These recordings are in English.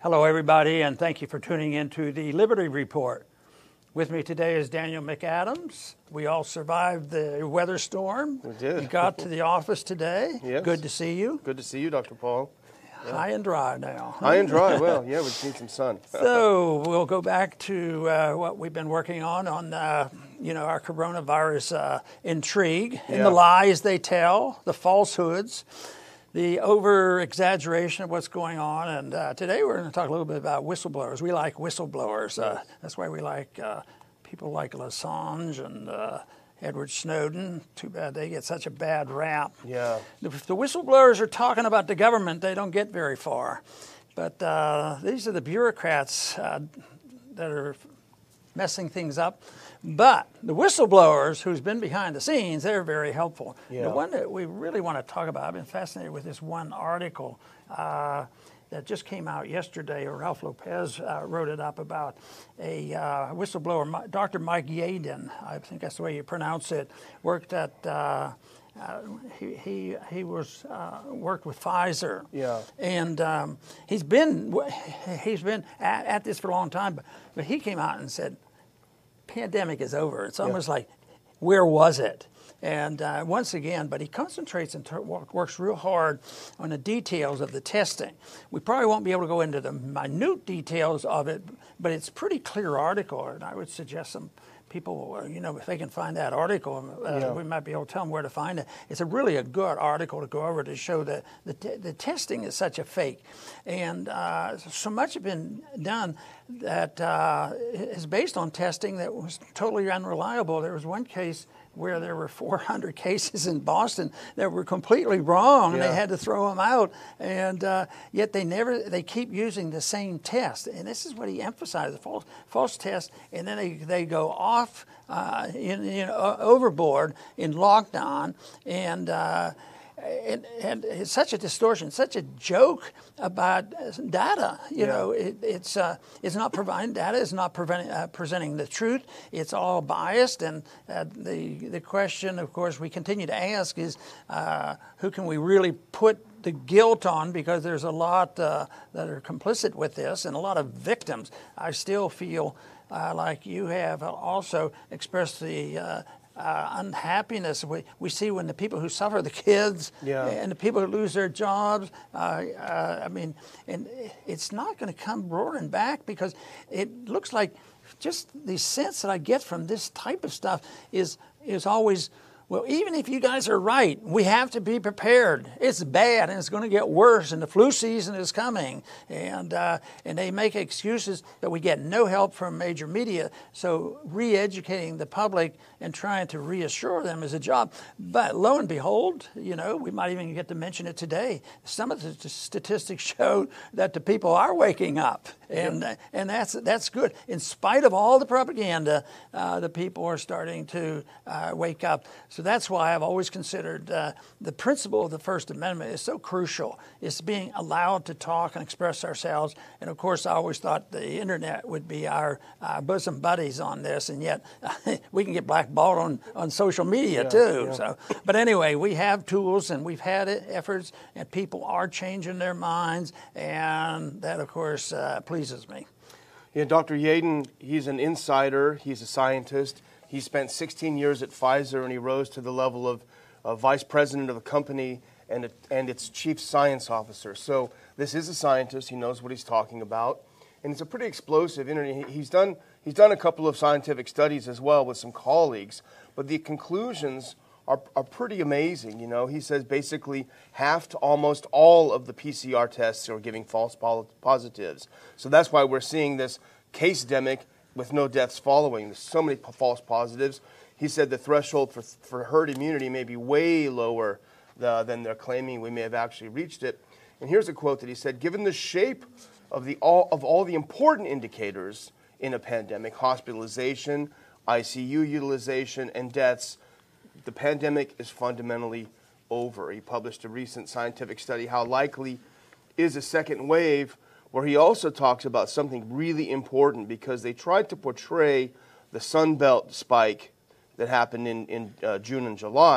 Hello, everybody, and thank you for tuning in to the Liberty Report. With me today is Daniel McAdams. We all survived the weather storm. We did. We got to the office today. Yes. Good to see you. Good to see you, Dr. Paul. Yeah. High and dry now. High and dry. Well, yeah, we just need some sun. So we'll go back to what we've been working on our coronavirus intrigue and the lies they tell, the falsehoods, the over-exaggeration of what's going on. And today we're going to talk a little bit about whistleblowers. We like whistleblowers. That's why we like people like Assange and Edward Snowden. Too bad they get such a bad rap. Yeah. If the whistleblowers are talking about the government, they don't get very far. But these are the bureaucrats that are messing things up. But the whistleblowers who's been behind the scenes, they're very helpful. Yeah. The one that we really want to talk about, I've been fascinated with this one article that just came out yesterday. Ralph Lopez wrote it up about a whistleblower, Dr. Mike Yeadon, I think that's the way you pronounce it, worked at he was worked with Pfizer. Yeah. And he's been at this for a long time, but he came out and said, pandemic is over. It's almost like, where was it? And once again, but he concentrates and works real hard on the details of the testing. We probably won't be able to go into the minute details of it, but it's a pretty clear article, and I would suggest some people, if they can find that article, we might be able to tell them where to find it. It's really a good article to go over to show that the testing is such a fake. And so much has been done that is based on testing that was totally unreliable. There was one case where there were 400 cases in Boston that were completely wrong, and they had to throw them out. And yet they keep using the same test. And this is what he emphasized: the false test, and then they go off overboard in lockdown, and it's such a distortion, such a joke about data. It's not providing data. It's not presenting the truth. It's all biased. And the question, of course, we continue to ask is, who can we really put the guilt on? Because there's a lot that are complicit with this, and a lot of victims. I still feel like you have also expressed the unhappiness we see when the people who suffer, the kids, and the people who lose their jobs. And it's not going to come roaring back, because it looks like just the sense that I get from this type of stuff is always, well, even if you guys are right, we have to be prepared. It's bad, and it's going to get worse, and the flu season is coming. And they make excuses, but we get no help from major media. So re-educating the public and trying to reassure them is a job. But lo and behold, we might even get to mention it today. Some of the statistics show that the people are waking up, and that's good. In spite of all the propaganda, the people are starting to wake up. So that's why I've always considered the principle of the First Amendment is so crucial. It's being allowed to talk and express ourselves. And of course, I always thought the internet would be our bosom buddies on this, and yet we can get blackballed on social media too. Yeah. So, but anyway, we have tools, and we've had efforts, and people are changing their minds, and that, of course, pleases me. Yeah, Dr. Yeadon, he's an insider. He's a scientist. He spent 16 years at Pfizer, and he rose to the level of vice president of a company and its chief science officer. So this is a scientist. He knows what he's talking about, and it's a pretty explosive interview. He's done a couple of scientific studies as well with some colleagues, but the conclusions are pretty amazing. He says basically half to almost all of the PCR tests are giving false positives. So that's why we're seeing this case-demic with no deaths following. There's so many false positives. He said the threshold for herd immunity may be way lower than they're claiming. We may have actually reached it. And here's a quote that he said: given the shape of all the important indicators in a pandemic, hospitalization, ICU utilization, and deaths, the pandemic is fundamentally over. He published a recent scientific study, How Likely is a Second Wave?, where he also talks about something really important, because they tried to portray the Sun Belt spike that happened in June and July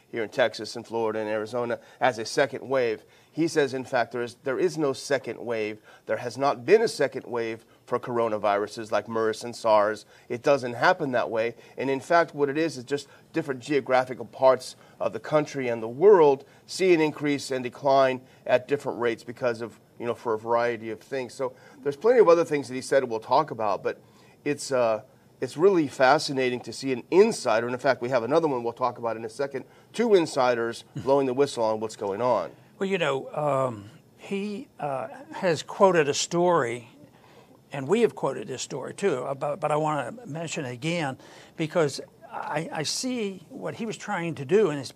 here in Texas and Florida and Arizona as a second wave. He says, in fact, there is no second wave. There has not been a second wave for coronaviruses like MERS and SARS. It doesn't happen that way. And in fact, what it is just different geographical parts of the country and the world see an increase and decline at different rates because of, for a variety of things. So there's plenty of other things that he said we'll talk about, but it's really fascinating to see an insider, and in fact, we have another one we'll talk about in a second, two insiders blowing the whistle on what's going on. Well, he has quoted a story, and we have quoted this story too, but I want to mention it again because I see what he was trying to do, and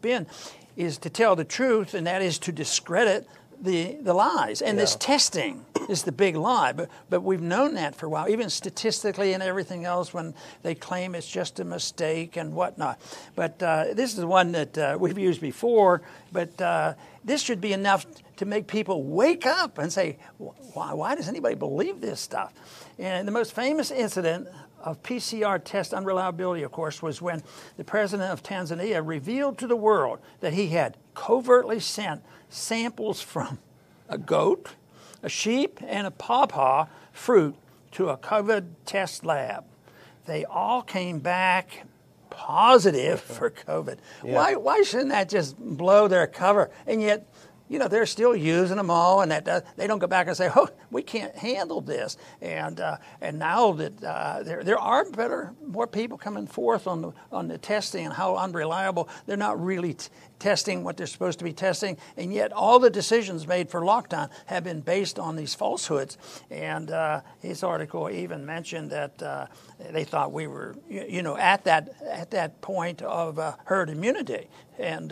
is to tell the truth, and that is to discredit the lies. And this testing is the big lie. But we've known that for a while, even statistically and everything else, when they claim it's just a mistake and whatnot. But this is one that we've used before, but this should be enough to make people wake up and say, why does anybody believe this stuff? And the most famous incident of PCR test unreliability, of course, was when the president of Tanzania revealed to the world that he had covertly sent samples from a goat, a sheep, and a pawpaw fruit to a COVID test lab. They all came back positive for COVID. Yeah. Why shouldn't that just blow their cover? And yet, they're still using them all, and they don't go back and say, "Oh, we can't handle this." And now that there are more people coming forth on the testing and how unreliable they're not really testing what they're supposed to be testing, and yet all the decisions made for lockdown have been based on these falsehoods. And his article even mentioned that they thought we were, at that point of herd immunity, and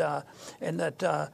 that.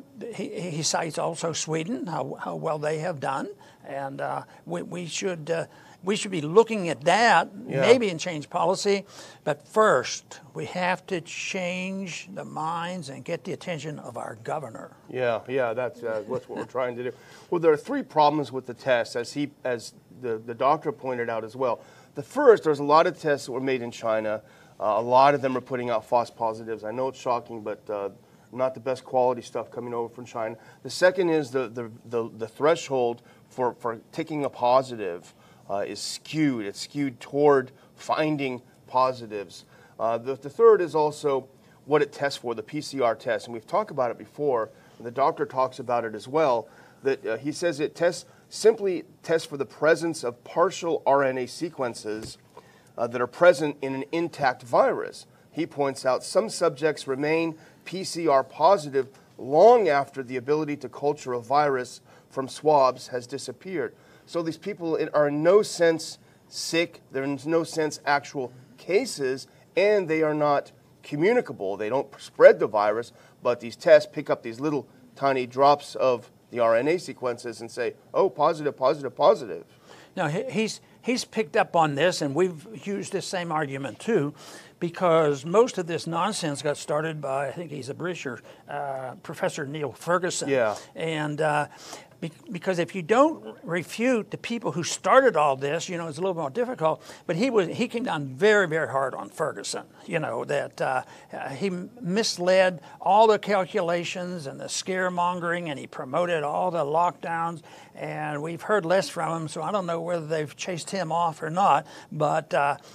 He cites also Sweden, how well they have done, and we should be looking at that, maybe and change policy. But first, we have to change the minds and get the attention of our governor. Yeah, that's what we're trying to do. Well, there are three problems with the test, as the doctor pointed out as well. The first, there's a lot of tests that were made in China. A lot of them are putting out false positives. I know it's shocking, but not the best quality stuff coming over from China. The second is the threshold for taking a positive is skewed. It's skewed toward finding positives. The third is also what it tests for, the PCR test. And we've talked about it before. The doctor talks about it as well, that he says it simply tests for the presence of partial RNA sequences that are present in an intact virus. He points out some subjects remain PCR positive long after the ability to culture a virus from swabs has disappeared. So these people are in no sense sick, they're in no sense actual cases, and they are not communicable. They don't spread the virus, but these tests pick up these little tiny drops of the RNA sequences and say, oh, positive, positive, positive. Now, he's picked up on this, and we've used this same argument too, because most of this nonsense got started by, I think he's a Britisher, Professor Neil Ferguson. Yeah. And because if you don't refute the people who started all this, it's a little more difficult. But he came down very, very hard on Ferguson. That he misled all the calculations and the scaremongering, and he promoted all the lockdowns. And we've heard less from him, so I don't know whether they've chased him off or not. But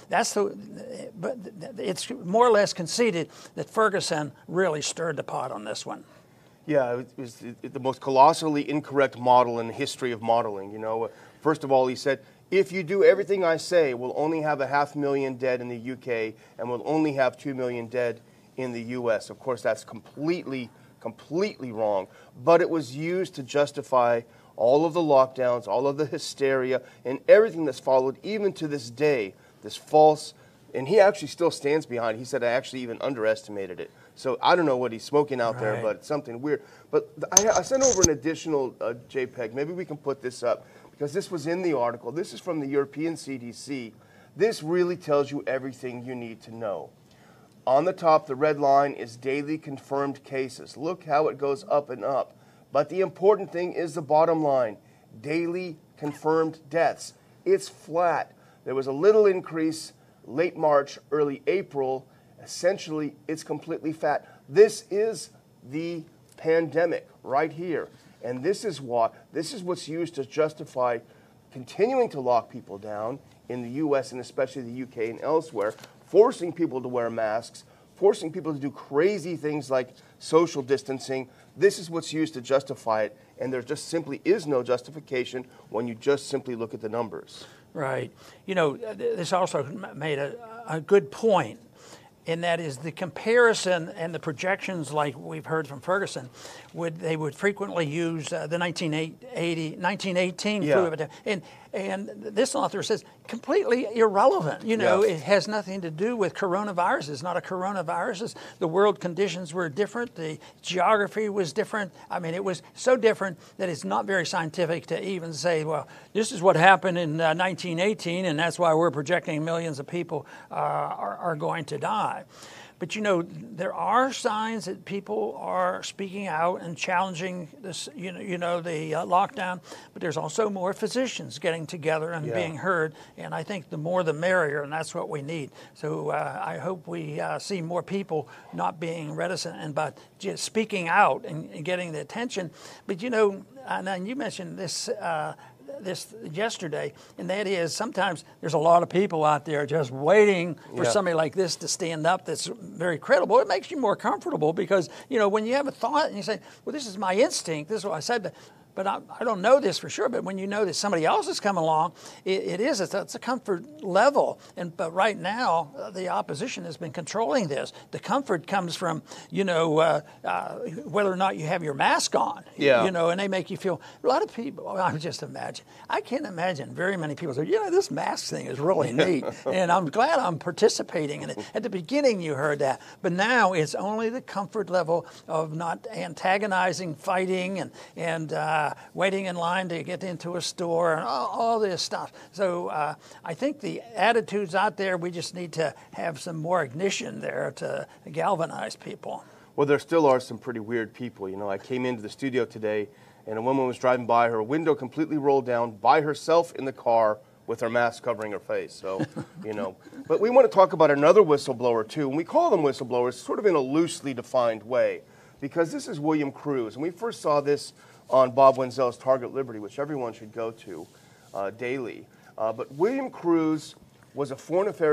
but it's more or less conceded that Ferguson really stirred the pot on this one. Yeah, it was the most colossally incorrect model in the history of modeling. First of all, he said, if you do everything I say, we'll only have 500,000 dead in the UK, and we'll only have 2 million dead in the US. Of course, that's completely wrong. But it was used to justify all of the lockdowns, all of the hysteria, and everything that's followed, even to this day, this false, and he actually still stands behind it. He said, I actually even underestimated it. So I don't know what he's smoking out there, but it's something weird. But I sent over an additional JPEG. Maybe we can put this up, because this was in the article. This is from the European CDC. This really tells you everything you need to know. On the top, the red line is daily confirmed cases. Look how it goes up and up. But the important thing is the bottom line, daily confirmed deaths. It's flat. There was a little increase late March, early April. Essentially, it's completely flat. This is the pandemic right here. And this is what's used to justify continuing to lock people down in the U.S. and especially the UK and elsewhere, forcing people to wear masks, forcing people to do crazy things like social distancing. This is what's used to justify it, and there just simply is no justification when you just simply look at the numbers. Right. You know, this also made a good point, and that is the comparison and the projections, like we've heard from Ferguson, they would frequently use the 1918 flu epidemic. And this author says completely irrelevant. You know, It has nothing to do with coronavirus. It's not a coronavirus. The world conditions were different. The geography was different. I mean, it was so different that it's not very scientific to even say, well, this is what happened in 1918, and that's why we're projecting millions of people are going to die. But, you know, there are signs that people are speaking out and challenging this, the lockdown. But there's also more physicians getting together and being heard. And I think the more the merrier, and that's what we need. So I hope we see more people not being reticent and but just speaking out and getting the attention. But, you know, and you mentioned this yesterday, and that is sometimes there's a lot of people out there just waiting for somebody like this to stand up that's very credible. It makes you more comfortable because, you know, when you have a thought and you say, well, this is my instinct, this is what I said, but I don't know this for sure. But when you know that somebody else has come along, it's a comfort level. But right now, the opposition has been controlling this. The comfort comes from, whether or not you have your mask on. And they make you feel, a lot of people, I can't imagine very many people say, this mask thing is really neat. And I'm glad I'm participating in it. At the beginning, you heard that. But now it's only the comfort level of not antagonizing, fighting, and waiting in line to get into a store and all this stuff. So I think the attitudes out there, we just need to have some more ignition there to galvanize people. Well, there still are some pretty weird people. You know, I came into the studio today and a woman was driving by, her window completely rolled down by herself in the car with her mask covering her face. So, But we want to talk about another whistleblower too. And we call them whistleblowers sort of in a loosely defined way because this is William Cruz. And we first saw this on Bob Wenzel's Target Liberty, which everyone should go to daily. But William Cruz was a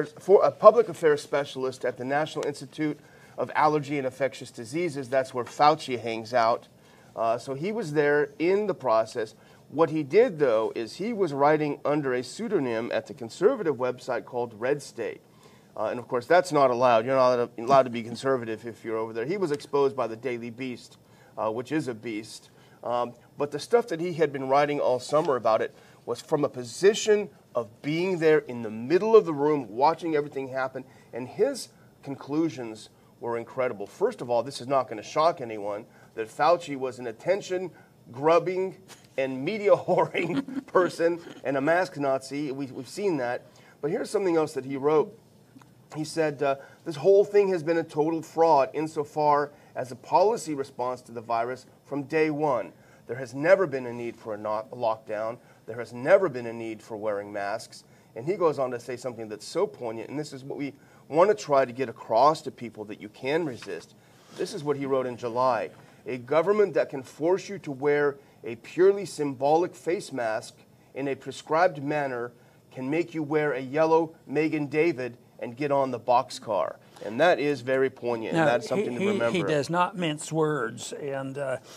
public affairs specialist at the National Institute of Allergy and Infectious Diseases. That's where Fauci hangs out. So he was there in the process. What he did, though, is he was writing under a pseudonym at the conservative website called Red State. And, of course, that's not allowed. You're not allowed to be conservative if you're over there. He was exposed by the Daily Beast, which is a beast. But the stuff that he had been writing all summer about it was from a position of being there in the middle of the room, watching everything happen, and his conclusions were incredible. First of all, this is not going to shock anyone that Fauci was an attention-grubbing and media-whoring person and a mask Nazi. We've seen that. But here's something else that he wrote. He said, this whole thing has been a total fraud insofar as a policy response to the virus from day one. There has never been a need for a lockdown. There has never been a need for wearing masks. And he goes on to say something that's so poignant, and this is what we want to try to get across to people that you can resist. This is what he wrote in July. A government that can force you to wear a purely symbolic face mask in a prescribed manner can make you wear a yellow Megan David and get on the boxcar. And that is very poignant, and that's something to remember. He does not mince words, and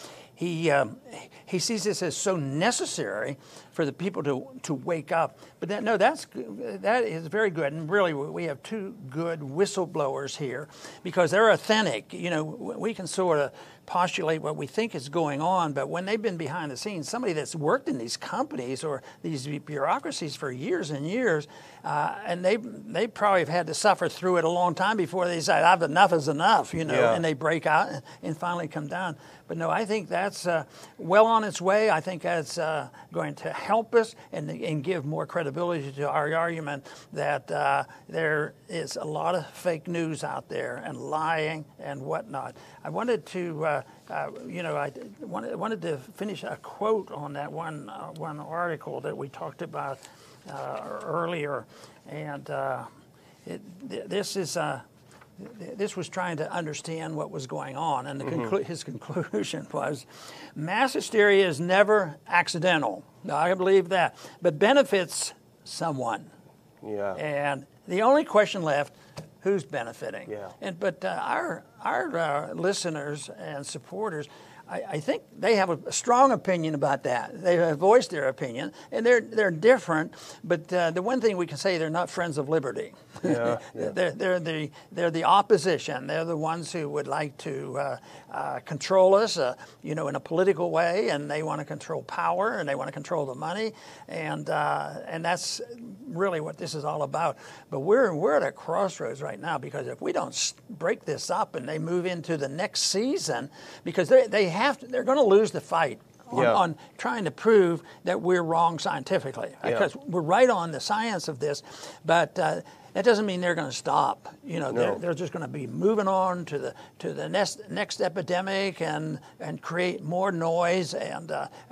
he sees this as so necessary for the people to wake up. But that is very good, and really we have two good whistleblowers here because they're authentic. We can sort of postulate what we think is going on, but when they've been behind the scenes, somebody that's worked in these companies or these bureaucracies for years and years, and they probably have had to suffer through it a long time before they decide, enough is enough, and they break out and finally come down. But no, I think that's well on its way. I think that's going to help us and give more credibility to our argument that there is a lot of fake news out there and lying and whatnot. I wanted to, I wanted to finish a quote on that one article that we talked about earlier, and this is this was trying to understand what was going on, and his conclusion was, mass hysteria is never accidental. Now, I believe that, but benefits someone. Yeah. And the only question left, who's benefiting? Yeah. But our listeners and supporters, I think they have a strong opinion about that. They have voiced their opinion, and they're different. But the one thing we can say, they're not friends of liberty. Yeah, They're the opposition. They're the ones who would like to control us, in a political way, and they want to control power, and they want to control the money, and that's really what this is all about. But we're at a crossroads right now, because if we don't break this up and they move into the next season, because they're going to lose the fight on trying to prove that we're wrong scientifically, because we're right on the science of this, but that doesn't mean they're going to stop. They're just going to be moving on to the next epidemic and create more noise, and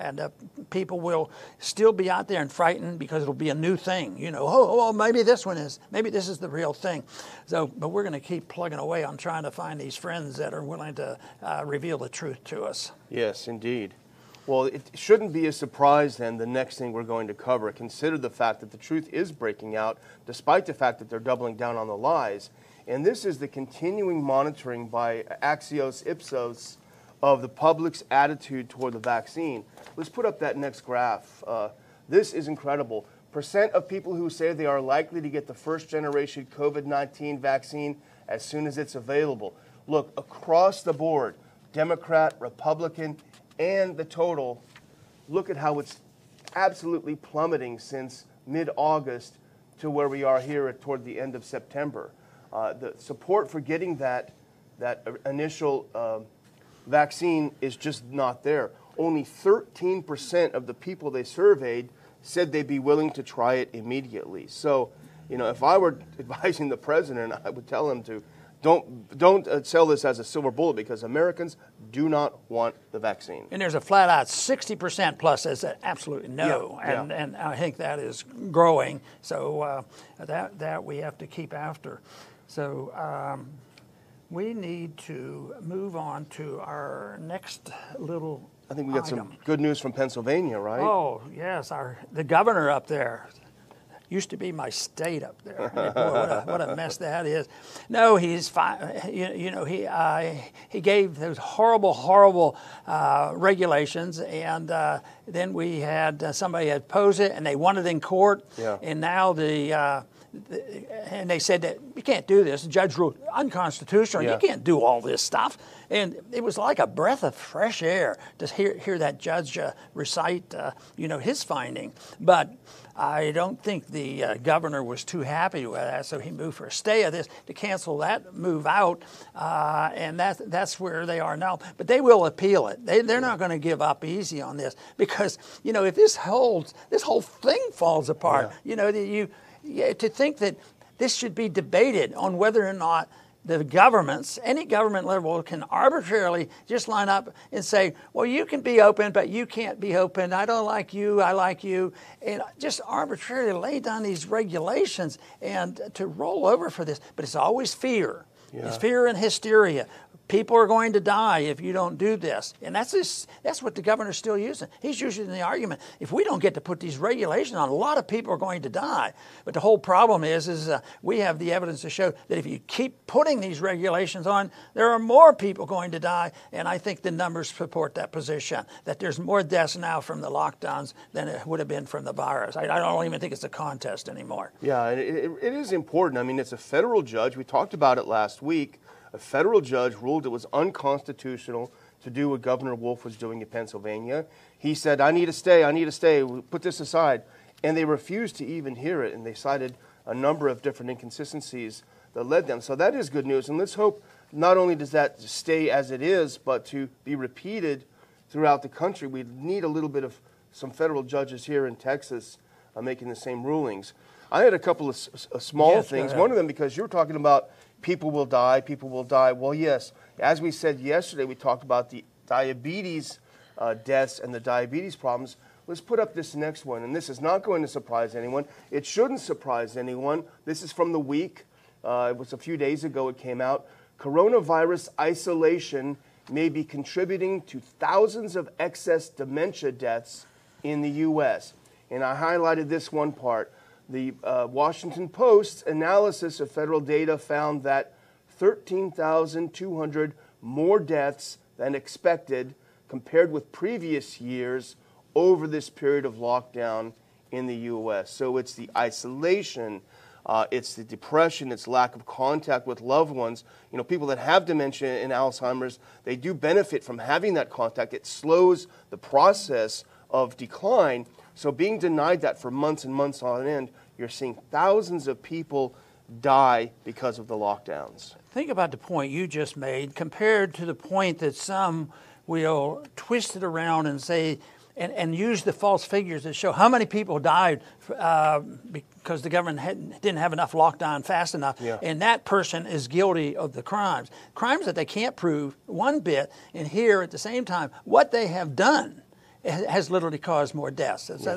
people will still be out there and frightened, because it'll be a new thing. Maybe this is the real thing. But we're going to keep plugging away on trying to find these friends that are willing to reveal the truth to us. Yes, indeed. Well, it shouldn't be a surprise, then, the next thing we're going to cover. Consider the fact that the truth is breaking out, despite the fact that they're doubling down on the lies. And this is the continuing monitoring by Axios Ipsos of the public's attitude toward the vaccine. Let's put up that next graph. This is incredible. Percent of people who say they are likely to get the first-generation COVID-19 vaccine as soon as it's available. Look, across the board, Democrat, Republican, and the total, look at how it's absolutely plummeting since mid-August to where we are here toward the end of September. The support for getting that initial vaccine is just not there. Only 13% of the people they surveyed said they'd be willing to try it immediately. So, if I were advising the president, I would tell him to don't sell this as a silver bullet, because Americans do not want the vaccine. And there's a flat out 60% plus says that absolutely no, and I think that is growing. So that we have to keep after. So we need to move on to our next little. I think we got some good news from Pennsylvania, right? Oh yes, the governor up there. Used to be my state up there. Boy, what a mess that is. No, he's fine. He gave those horrible regulations, and then we had somebody oppose it, and they won it in court. Yeah. And now and they said that you can't do this. The judge ruled unconstitutional. Yeah. You can't do all this stuff. And it was like a breath of fresh air to hear that judge recite, his finding. But I don't think the governor was too happy with that, so he moved for a stay of this to cancel that move out, and that's where they are now. But they will appeal it. They're not going to give up easy on this, because if this holds, this whole thing falls apart. To think that this should be debated on whether or not the governments, any government level, can arbitrarily just line up and say, well, you can be open, but you can't be open. I don't like you, I like you. And just arbitrarily lay down these regulations and to roll over for this. But it's always fear. Yeah. It's fear and hysteria. People are going to die if you don't do this. And that's what the governor's still using. He's using the argument, if we don't get to put these regulations on, a lot of people are going to die. But the whole problem is we have the evidence to show that if you keep putting these regulations on, there are more people going to die. And I think the numbers support that position, that there's more deaths now from the lockdowns than it would have been from the virus. I don't even think it's a contest anymore. Yeah, it is important. I mean, it's a federal judge. We talked about it last week. A federal judge ruled it was unconstitutional to do what Governor Wolf was doing in Pennsylvania. He said, I need to stay, put this aside. And they refused to even hear it, and they cited a number of different inconsistencies that led them. So that is good news, and let's hope not only does that stay as it is, but to be repeated throughout the country. We need a little bit of some federal judges here in Texas making the same rulings. I had a couple of small things. One of them, because you were talking about people will die. Well, yes, as we said yesterday, we talked about the diabetes deaths and the diabetes problems. Let's put up this next one, and this is not going to surprise anyone. It shouldn't surprise anyone. This is from The Week. It was a few days ago it came out. Coronavirus isolation may be contributing to thousands of excess dementia deaths in the U.S. And I highlighted this one part. The Washington Post's analysis of federal data found that 13,200 more deaths than expected compared with previous years over this period of lockdown in the U.S. So it's the isolation, it's the depression, it's lack of contact with loved ones. You know, people that have dementia and Alzheimer's, they do benefit from having that contact. It slows the process of decline. So being denied that for months and months on end, you're seeing thousands of people die because of the lockdowns. Think about the point you just made compared to the point that some will twist it around and say, and use the false figures that show how many people died because the government didn't have enough lockdown fast enough, and that person is guilty of the crimes that they can't prove one bit. And here at the same time, what they have done has literally caused more deaths. So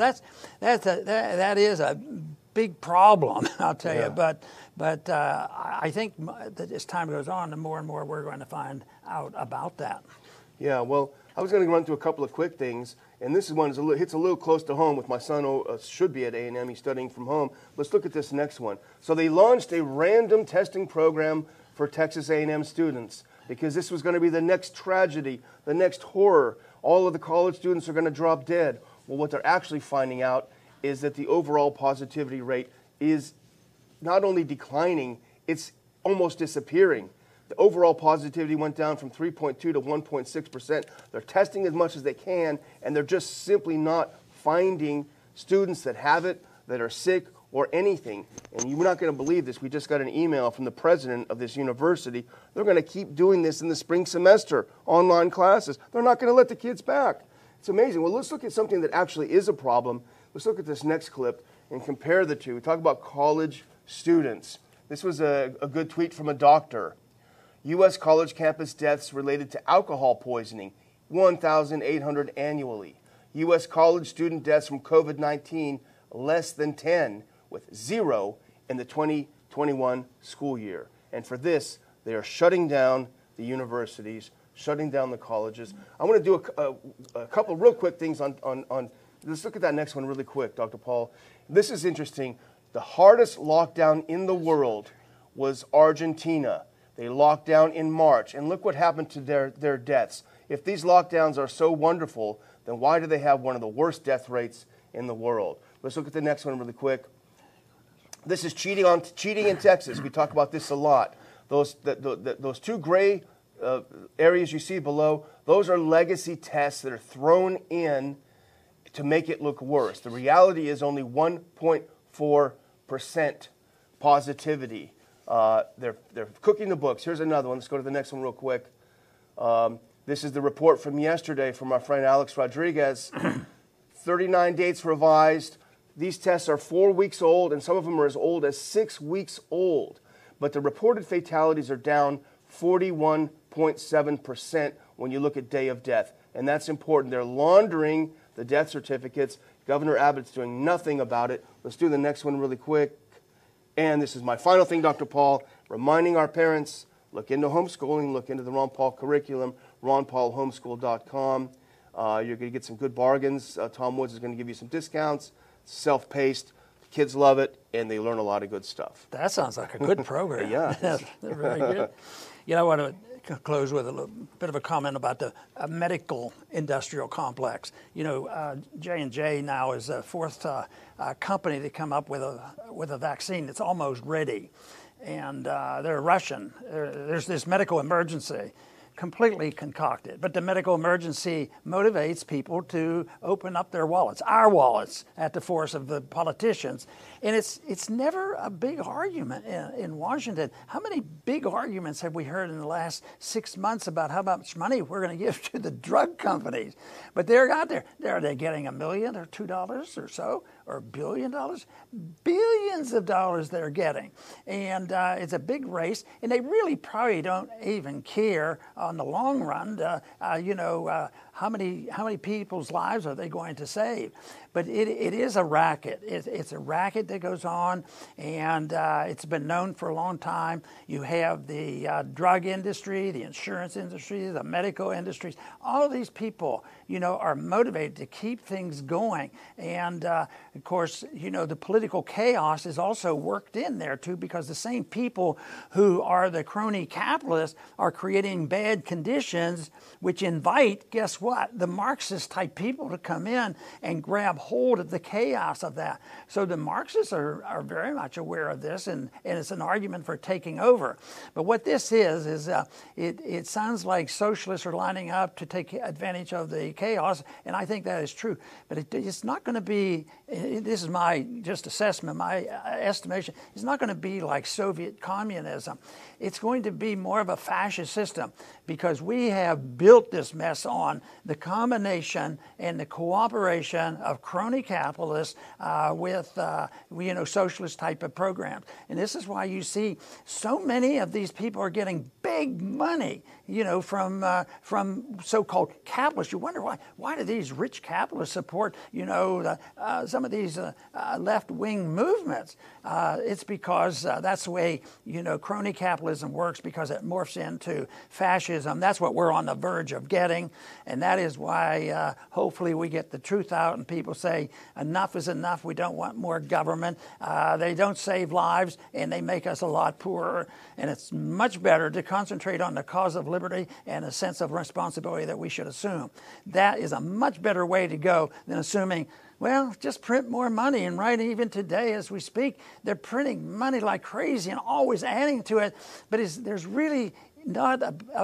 that is a big problem, I'll tell you. But I think that as time goes on, the more and more we're going to find out about that. Yeah, well, I was going to run through a couple of quick things, and this is one that hits a little close to home with my son. Should be at A&M. He's studying from home. Let's look at this next one. So they launched a random testing program for Texas A&M students because this was going to be the next tragedy, the next horror. All of the college students are going to drop dead. Well, what they're actually finding out is that the overall positivity rate is not only declining, it's almost disappearing. The overall positivity went down from 3.2 to 1.6%. They're testing as much as they can, and they're just simply not finding students that have it, that are sick, or anything. And you're not going to believe this. We just got an email from the president of this university. They're going to keep doing this in the spring semester, online classes. They're not going to let the kids back. It's amazing. Well, let's look at something that actually is a problem. Let's look at this next clip and compare the two. We talk about college students. This was a good tweet from a doctor. U.S. college campus deaths related to alcohol poisoning, 1,800 annually. U.S. college student deaths from COVID-19, less than 10, with 0 in the 2021 school year. And for this, they are shutting down the universities, shutting down the colleges. I want to do a couple real quick things on let's look at that next one really quick, Dr. Paul. This is interesting. The hardest lockdown in the world was Argentina. They locked down in March, and look what happened to their deaths. If these lockdowns are so wonderful, then why do they have one of the worst death rates in the world? Let's look at the next one really quick. This is cheating in Texas. We talk about this a lot. Those two gray areas you see below, those are legacy tests that are thrown in to make it look worse. The reality is only 1.4% positivity. They're cooking the books. Here's another one. Let's go to the next one real quick. This is the report from yesterday from our friend Alex Rodriguez. 39 dates revised. These tests are 4 weeks old, and some of them are as old as 6 weeks old. But the reported fatalities are down 41.7% when you look at day of death. And that's important. They're laundering the death certificates. Governor Abbott's doing nothing about it. Let's do the next one really quick. And this is my final thing, Dr. Paul, reminding our parents, look into homeschooling, look into the Ron Paul curriculum, ronpaulhomeschool.com. You're going to get some good bargains. Tom Woods is going to give you some discounts. Self-paced. Kids love it, and they learn a lot of good stuff. That sounds like a good program. Yeah. They're very good. You know, I want to close with a bit of a comment about the medical industrial complex. You know, J&J now is the fourth company to come up with a vaccine that's almost ready. And they're Russian. There's this medical emergency completely concocted. But the medical emergency motivates people to open up their wallets, our wallets, at the force of the politicians. And it's never a big argument in Washington. How many big arguments have we heard in the last 6 months about how much money we're going to give to the drug companies? But they're out there. Are they getting $1 million or $2 or so, or $1 billion? Billions of dollars they're getting. And it's a big race, and they really probably don't even care on the long run. how many people's lives are they going to save? But it is a racket. It's a racket that goes on, and it's been known for a long time. You have the drug industry, the insurance industry, the medical industries. All of these people, are motivated to keep things going. And of course, the political chaos is also worked in there too, because the same people who are the crony capitalists are creating bad conditions, which invite, guess what, the Marxist type people to come in and grab hold of the chaos of that. So the Marxists are very much aware of this, and it's an argument for taking over. But what this is it sounds like socialists are lining up to take advantage of the chaos, and I think that is true. But it's not going to be, this is my just assessment, my estimation, it's not going to be like Soviet communism. It's going to be more of a fascist system, because we have built this mess on the combination and the cooperation of crony capitalists with socialist type of programs. And this is why you see so many of these people are getting big money, from so-called capitalists. You wonder why do these rich capitalists support, some of these left-wing movements? It's because that's the way, crony capitalism works, because it morphs into fascism. That's what we're on the verge of getting, and that is why hopefully we get the truth out and people say enough is enough. We don't want more government. They don't save lives, and they make us a lot poorer, and it's much better to concentrate on the cause of liberty and a sense of responsibility that we should assume. That is a much better way to go than assuming, well, just print more money. And right, even today as we speak, they're printing money like crazy and always adding to it. But there's really not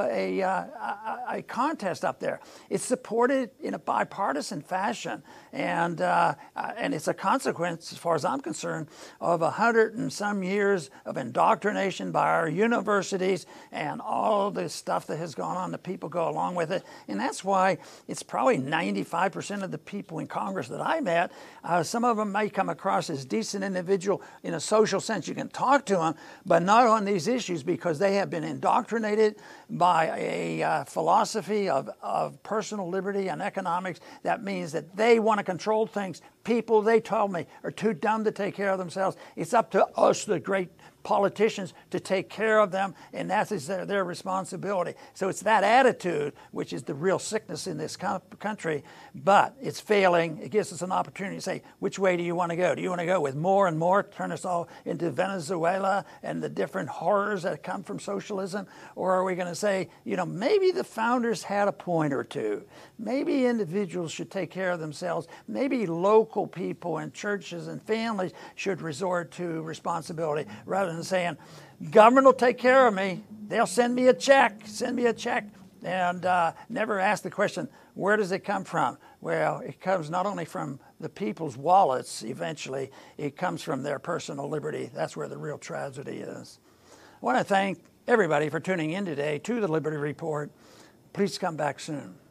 a contest up there. It's supported in a bipartisan fashion, and it's a consequence, as far as I'm concerned, of 100 and some years of indoctrination by our universities and all the stuff that has gone on. The people go along with it, and that's why it's probably 95% of the people in Congress that I met. Some of them may come across as decent individual in a social sense. You can talk to them, but not on these issues, because they have been indoctrinated by a philosophy of personal liberty and economics. That means that they want to control things. People, they told me, are too dumb to take care of themselves. It's up to us, the great politicians, to take care of them, and that is their responsibility. So it's that attitude which is the real sickness in this country, but it's failing. It gives us an opportunity to say, which way do you want to go? Do you want to go with more and more, turn us all into Venezuela and the different horrors that come from socialism? Or are we going to say, maybe the founders had a point or two. Maybe individuals should take care of themselves. Maybe local people and churches and families should resort to responsibility, rather than saying, government will take care of me. They'll send me a check, and never ask the question, where does it come from? Well, it comes not only from the people's wallets eventually, it comes from their personal liberty. That's where the real tragedy is. I want to thank everybody for tuning in today to the Liberty Report. Please come back soon.